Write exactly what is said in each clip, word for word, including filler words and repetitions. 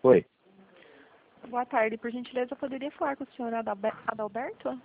Oi. Boa tarde. Por gentileza, eu poderia falar com o senhor Adalber- Adalberto?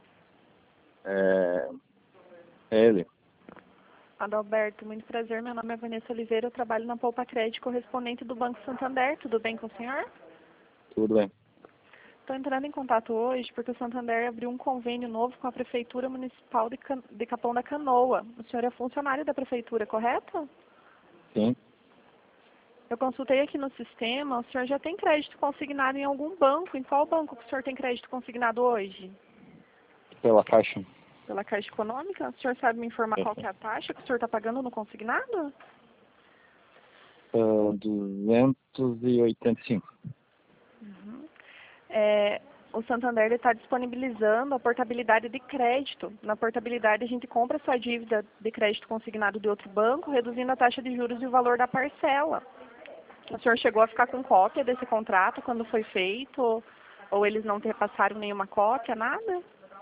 É, é ele. Adalberto, muito prazer. Meu nome é Vanessa Oliveira. Eu trabalho na Poupa Crédito, correspondente do Banco Santander. Tudo bem com o senhor? Tudo bem. Estou entrando em contato hoje porque o Santander abriu um convênio novo com a Prefeitura Municipal de, Can... de Capão da Canoa. O senhor é funcionário da Prefeitura, correto? Sim. Eu consultei aqui no sistema. O senhor já tem crédito consignado em algum banco? Em qual banco que o senhor tem crédito consignado hoje? Pela Caixa. Pela Caixa Econômica? O senhor sabe me informar É. qual que é a taxa que o senhor está pagando no consignado? Uh, duzentos e oitenta e cinco. Uhum. É, o Santander está disponibilizando a portabilidade de crédito. Na portabilidade, a gente compra sua dívida de crédito consignado de outro banco, reduzindo a taxa de juros e o valor da parcela. O senhor chegou a ficar com cópia desse contrato quando foi feito? Ou eles não te repassaram nenhuma cópia, nada?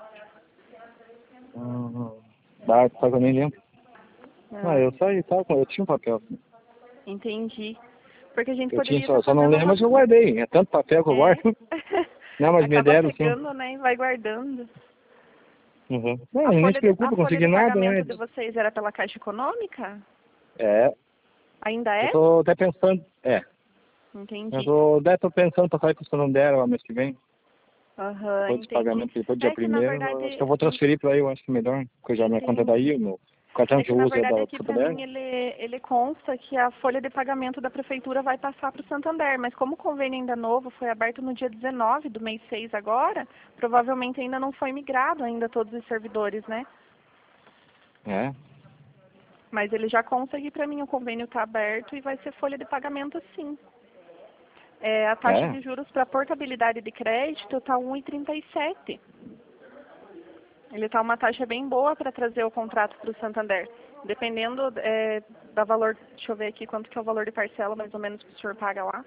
Uhum. Dá, só que eu nem lembro. Ah, Ah, eu saí, tá, eu tinha um papel. entendi. Porque a gente Eu tinha, poderia só, estar só não fazendo lembro, uma... mas eu guardei. É tanto papel que eu É. guardo. Não, mas me Acaba deram, sim. pegando, né, e vai guardando. Uhum. Não, A nem se folha, de, a preocupa, folha consegui de nada, né? pagamento de vocês era pela Caixa Econômica? É, Ainda eu é? tô até pensando, é, eu Entendi. tô, até tô pensando pra sair pro seu nome dela lá mês que vem. Aham, Depois do entendi. pagamento, depois do dia É que na primeiro, eu acho que eu verdade, vou transferir pra aí, eu acho que é melhor, porque já minha conta é daí, entendi. o meu cartão É que que eu na uso é verdade da aqui para Santander. mim ele, ele consta que a folha de pagamento da prefeitura vai passar para o Santander, mas como o convênio ainda é novo, foi aberto no dia dezenove do mês seis agora, provavelmente ainda não foi migrado ainda todos os servidores, né? É, Mas ele já consta aqui para mim, o convênio está aberto e vai ser folha de pagamento sim. É, a taxa é, de juros para portabilidade de crédito está um vírgula trinta e sete. Ele está uma taxa bem boa para trazer o contrato para o Santander. Dependendo é, da valor, deixa eu ver aqui quanto que é o valor de parcela mais ou menos que o senhor paga lá.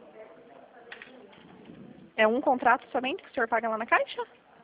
É um contrato somente que o senhor paga lá na Caixa?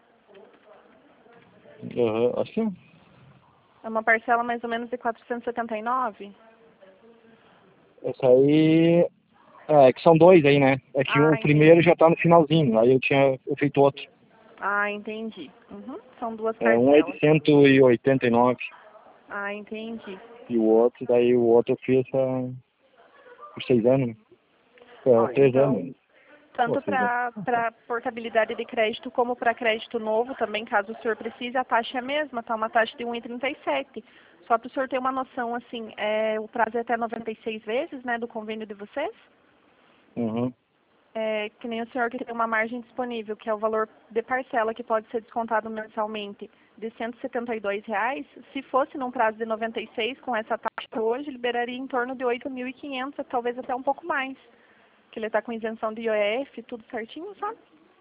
uhum, acho que É uma parcela mais ou menos de quatrocentos e setenta e nove? esse aí, é que são dois aí, né? É que Ah, o primeiro entendi. já tá no finalzinho, aí eu tinha feito outro. Ah, entendi. Uhum. São duas É um é de parcelas. cento e oitenta e nove Ah, entendi. e o outro, daí o outro eu fiz uh, por seis anos, né? Ó, É, três então, anos. Pô, tanto seis anos. para para portabilidade de crédito como para crédito novo, também caso o senhor precise, a taxa é a mesma, tá? Uma taxa de um vírgula trinta e sete. Só para o senhor ter uma noção, assim, é, o prazo é até noventa e seis vezes, né, do convênio de vocês. Uhum. É, que nem o senhor que tem uma margem disponível, que é o valor de parcela que pode ser descontado mensalmente de cento e setenta e dois reais, se fosse num prazo de noventa e seis com essa taxa hoje, liberaria em torno de oito mil e quinhentos, talvez até um pouco mais. Que ele está com isenção de I O F, tudo certinho, sabe?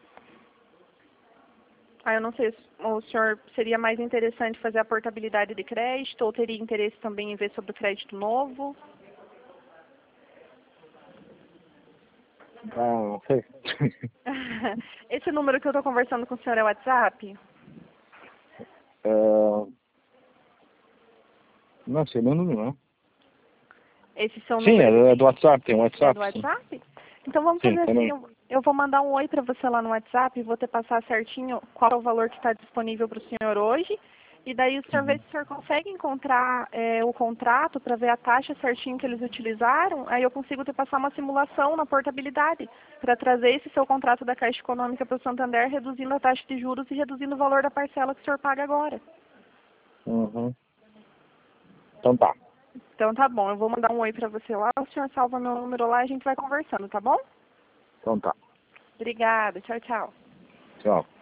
Ah, eu não sei, se o senhor seria mais interessante fazer a portabilidade de crédito ou teria interesse também em ver sobre o crédito novo? Ah, não sei. Esse número que eu estou conversando com o senhor é o WhatsApp? É, não sei meu número, não. Esse seu Sim, número é do WhatsApp, tem um é do WhatsApp, sim. WhatsApp? Então vamos Sim, fazer assim, também. eu, eu vou mandar um oi para você lá no WhatsApp e vou te passar certinho qual é o valor que está disponível para o senhor hoje. E daí o senhor vê Uhum. se o senhor consegue encontrar é, o contrato para ver a taxa certinho que eles utilizaram. Aí eu consigo te passar uma simulação na portabilidade para trazer esse seu contrato da Caixa Econômica para o Santander, reduzindo a taxa de juros e reduzindo o valor da parcela que o senhor paga agora. Uhum. Então tá. Então tá bom, eu vou mandar um oi para você lá, o senhor salva meu número lá e a gente vai conversando, tá bom? Então tá. Obrigada, tchau, tchau. Tchau.